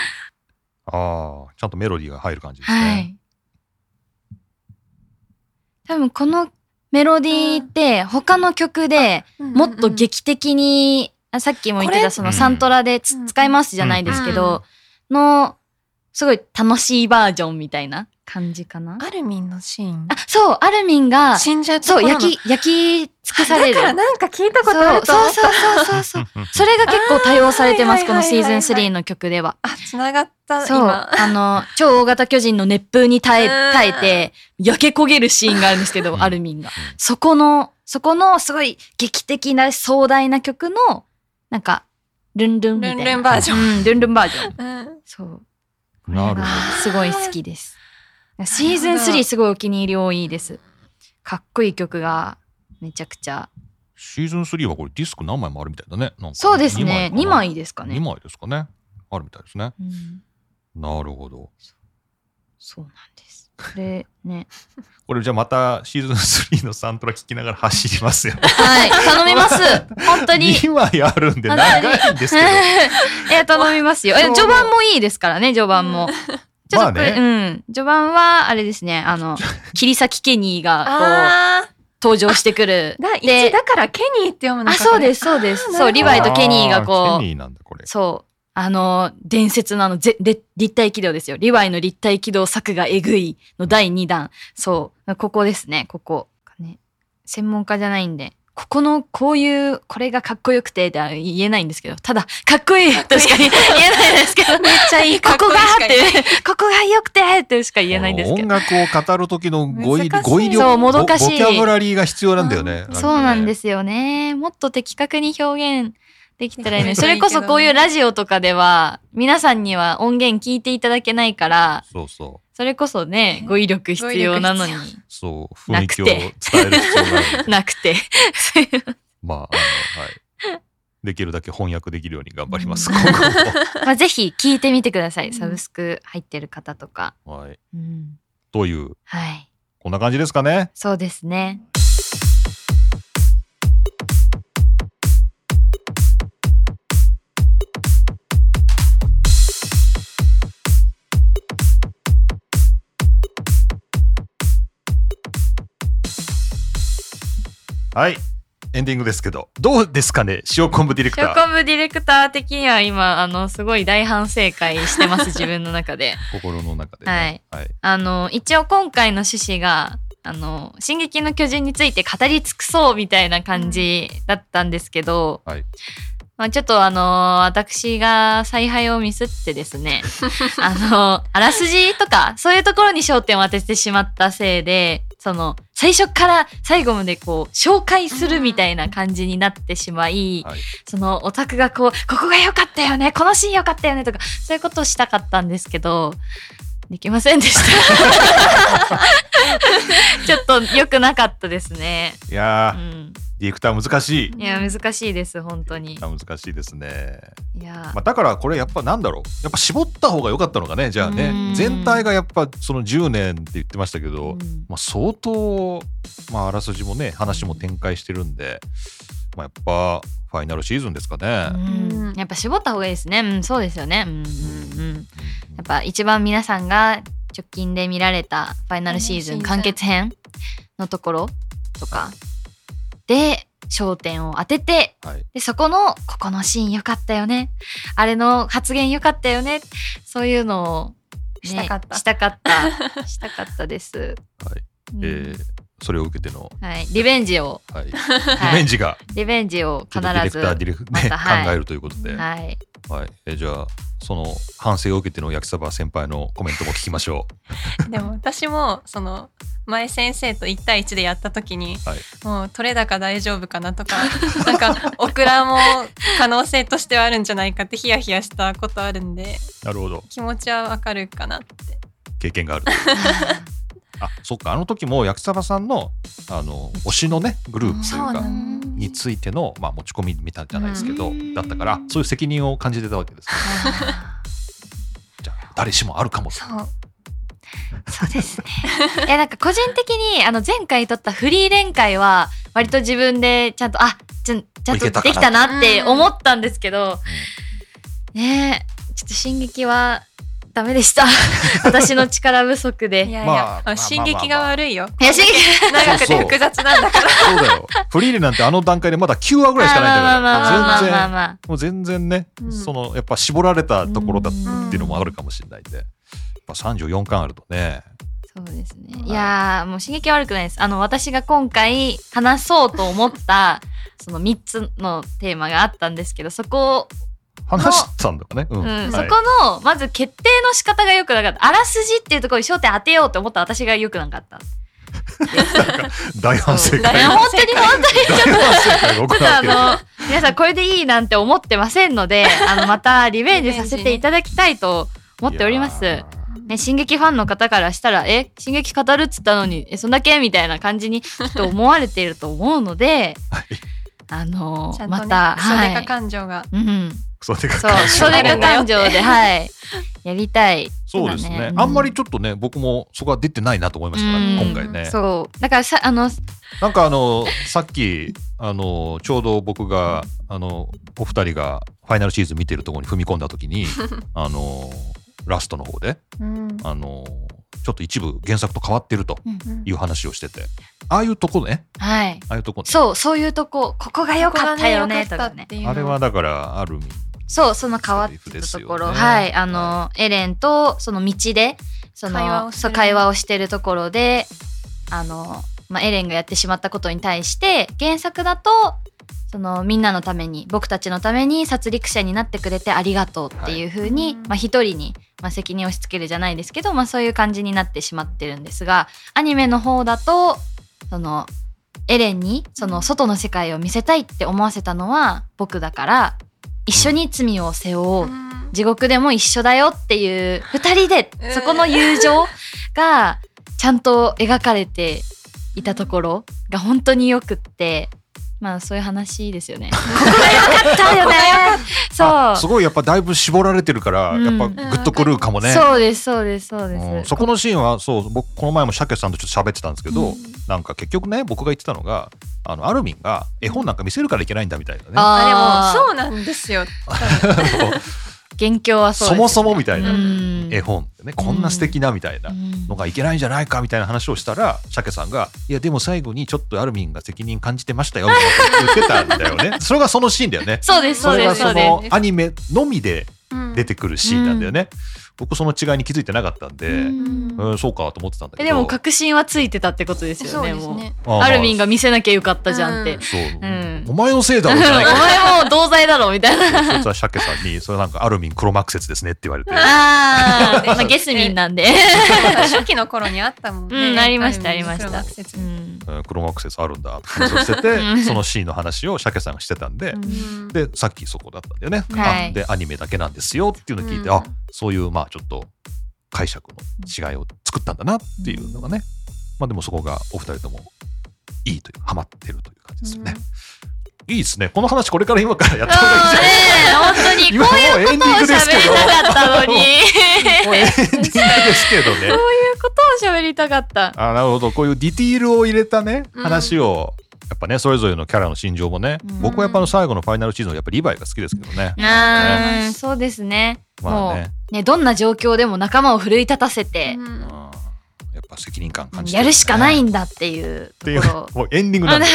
ゃんとメロディーが入る感じですね。はい。 多分このメロディーって他の曲でもっと劇的に、さっきも言ってたそのサントラで使いますじゃないですけど、の、すごい楽しいバージョンみたいな感じかな。 アルミンのシーン。 そう、アルミンが、 死んじゃうとそう、焼き尽くされる。 だからなんか聞いたことあると思った。 そう。それが結構多用されてます、このシーズン3の曲では。 繋がった、 そう、超大型巨人の熱風に耐えて、焼け焦げるシーンがあるんですけど、アルミンが。そこのすごい劇的な壮大な曲の、なんか、ルンルンみたいな。 ルンルンバージョン。 ルンルンバージョン。そう。 なるほど。 すごい好きです。シーズン3すごいお気に入り多いです。かっこいい曲がめちゃくちゃ。 シーズン3はこれディスク何枚もあるみたいだね。 そうですね。2枚ですかね。 2枚ですかね。あるみたいですね。なるほど。 そうなんです。これね。 これじゃあまたシーズン3のサントラ聞きながら走りますよ。 はい。頼みます。本当に。 2枚あるんで長いんですけど。 頼みますよ。序盤もいいですからね、序盤も。ちょっとこれ、序盤は、あれですね、切り裂きケニーが、登場してくる。 で、だからケニーって読むのか。 そうです。そう、リヴァイとケニーがケニーなんだ、これ。 そう。伝説の立体軌道ですよ。リヴァイの立体軌道作がえぐいの第2弾。そう。ここですね、ここ。専門家じゃないんで。これがかっこよくてって言えないんですけど、ただ、かっこいいとしか言えないですけど、めっちゃいい、ここがよくてってしか言えないんですけど。 音楽を語る時の語彙力、 そう、もどかしい。 ボキャブラリーが必要なんだよね。 そうなんですよね。もっと的確に表現できたらいいのに。それこそこういうラジオとかでは、皆さんには音源聞いていただけないから、それこそね、語彙力必要なのに。 そう、雰囲気を伝える必要がなくて。 まあ、はい。できるだけ翻訳できるように頑張ります。 まあぜひ聞いてみてください。サブスク入ってる方とか。 はい。という、 はい。 こんな感じですかね。 そうですね。 はい。エンディングですけど、どうですかね、塩昆布ディレクター。 塩昆布ディレクター的には今、すごい大反省会してます、自分の中で。 心の中で、ね。 はい。一応今回の趣旨が、進撃の巨人について語り尽くそうみたいな感じだったんですけど、 ちょっと私が采配をミスってですね、あらすじとか、そういうところに焦点を当ててしまったせいで、最初から最後までこう、紹介するみたいな感じになってしまい、 はい、 オタクがここが良かったよね、このシーン良かったよねとか、そういうことをしたかったんですけど、できませんでした。ちょっと良くなかったですね。 いやー、ディレクター難しい。 いや難しいです本当に。 難しいですね。 いや、 だからこれやっぱなんだろう、やっぱ絞った方が良かったのかね。じゃあね、全体がやっぱその10年って言ってましたけど、相当あらすじもね話も展開してるんで、やっぱファイナルシーズンですかね。 やっぱ絞った方がいいですね。そうですよね。やっぱ一番皆さんが直近で見られたファイナルシーズン完結編のところとかで焦点を当てて、でそこのここのシーン良かったよね、あれの発言良かったよね、そういうのを、 したかったです。 それを受けての、 リベンジを、リベンジを必ずディレクター考えるということで、じゃあその反省を受けての焼きそば先輩のコメントも聞きましょう。でも私も前先生と1対1でやった時に、もう取れ高大丈夫かなとか、なんかオクラも可能性としてはあるんじゃないかってヒヤヒヤしたことあるんで、 なるほど、 気持ちはわかるかなって。 経験がある。そっか、あの時も焼きそばさんの推しのねグループというかについての持ち込み見たじゃないですけど、だったからそういう責任を感じてたわけですね。じゃあ誰しもあるかも。 そうですね。いやなんか個人的に前回撮ったフリー連会は割と自分でちゃんとちゃんとできたなって思ったんですけど、ねえちょっと進撃はダメでした。私の力不足で。 いや進撃が悪いよ。 いや進撃長くて複雑なんだから。 そうだよ。フリーレなんてあの段階でまだ9話ぐらいしかないんだから、もう全然ね、やっぱ絞られたところだっていうのもあるかもしれないんで、やっぱ34巻あるとね。 そうですね。いやもう進撃は悪くないです。私が今回話そうと思ったその3つのテーマがあったんですけど、そこを話したんだかね、 そこのまず決定の仕方が良くなかった。あらすじっていうところに焦点当てようと思った私が良くなかった。 大反省会。 本当にちょっと皆さんこれでいいなんて思ってませんので、またリベンジさせていただきたいと思っております。ね、進撃ファンの方からしたら進撃語るっつったのにそんだけみたいな感じにきっと思われていると思うので、 ちゃんとね、 またそれか感情が。 それが感情でやりたい。 そうですね。あんまりちょっとね、僕もそこは出てないなと思いましたから今回ね。 そうだからなんかさっきちょうど僕がお二人がファイナルシーズン見てるところに踏み込んだ時にラストの方でちょっと一部原作と変わってるという話をしてて、ああいうとこね、ああいうとこね、 そういうとこ、ここが良かったよねとかね。 あれはだからある意味その変わったところ、エレンとその道で会話をしてるところでエレンがやってしまったことに対して原作だとみんなのために僕たちのために殺戮者になってくれてありがとうっていう風に一人に責任を押し付けるじゃないですけど、そういう感じになってしまってるんですが、アニメの方だとエレンに外の世界を見せたいって思わせたのは僕だから一緒に罪を背負おう、地獄でも一緒だよっていう2人でそこの友情がちゃんと描かれていたところが本当によくって、そういう話ですよね。ここが良かったよね。そう。 すごいやっぱだいぶ絞られてるからやっぱグッとくるかもね。 そうです。そこのシーンは僕この前もシャケさんとちょっと喋ってたんですけど、なんか結局ね僕が言ってたのがアルミンが絵本なんか見せるからいけないんだみたいなね。 でもそうなんですよ。 元凶はそうです、 そもそもみたいな絵本ってね、こんな素敵なみたいなのがいけないんじゃないかみたいな話をしたら、シャケさんがいやでも最後にちょっとアルミンが責任感じてましたよみたいなこと言ってたんだよね。それがそのシーンだよね。 そうです。 それがそのアニメのみで出てくるシーンなんだよね。 僕その違いに気づいてなかったんで、そうかと思ってたんだけど。 でも確信はついてたってことですよね。 そうですね。 まあアルミンが見せなきゃよかったじゃんって。 そう、 んお前のせいだろじゃないかお前も同罪だろみたいな。 そいつは鮭さんにそれなんかアルミン黒幕説ですねって言われて、 ああ、ゲスミンなんで。 初期の頃にあったもんね。 ありましたありました。 黒幕説黒幕説あるんだって話をしてて、そのシーンの話を鮭さんがしてたんで、でさっきそこだったんだよね、 はいでアニメだけなんですよっていうのを聞いて、あ、そういうまあちょっと解釈の違いを作ったんだなっていうのがね、まあでもそこがお二人ともいいというハマってるという感じですよね。いいですね。この話これから今からやった方がいいじゃないですか。 本当に今もうエンディングですけど、 こういうことを喋りたかったのに。 もうエンディングですけどね。 こういうことを喋りたかった。 あ、なるほど。こういうディティールを入れたね、話を、やっぱね、それぞれのキャラの心情もね、僕はやっぱ最後のファイナルシーズンはやっぱリヴァイが好きですけどね。 そうですね。 まあもね、 うね、どんな状況でも仲間を奮い立たせて、 やっぱ責任感感じてやるしかないんだっていうところ。 もうエンディングなんで。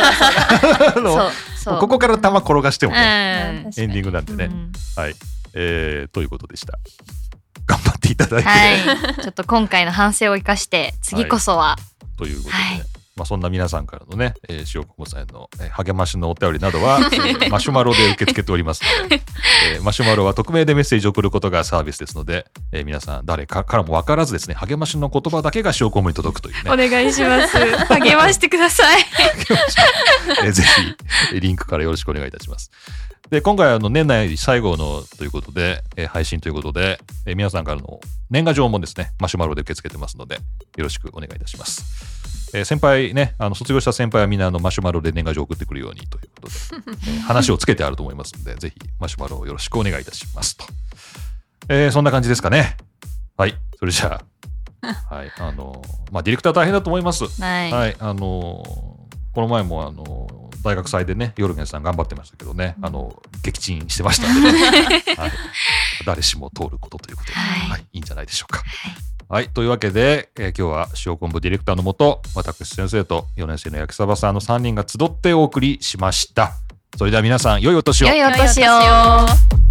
そうここから球転がしてもね、 エエンディングなんでね。はい。ということでした。頑張っていただいて。 はい。ちょっと今回の反省を生かして、次こそは。 ということで。まあ、そんな皆さんからのね、塩コさんへの励ましのお便りなどは、マシュマロで受け付けておりますので、マシュマロは匿名でメッセージを送ることがサービスですので、皆さん誰かからも分からずですね、励ましの言葉だけが塩コに届くというね。 お願いします。励ましてください。 ぜひリンクからよろしくお願いいたします。で、今回年内最後のということで、配信ということで、皆さんからの年賀状もですね、マシュマロで受け付けてますので、よろしくお願いいたします。先輩ね、卒業した先輩はみんなマシュマロで年賀状を送ってくるようにということで、話をつけてあると思いますので、ぜひマシュマロをよろしくお願いいたしますと。そんな感じですかね。はい。それじゃあ、はい。まあ、ディレクター大変だと思います。 はい。 はい。この前も大学祭でね、ヨルゲンさん頑張ってましたけどね、撃沈してましたので、ねはい、誰しも通ることということで、はい、いいんじゃないでしょうか。はい、というわけで、今日は塩昆布ディレクターのもと、私先生と4年生の焼きそばさんの3人が集ってお送りしました。それでは皆さん、良いお年を。 良いお年を。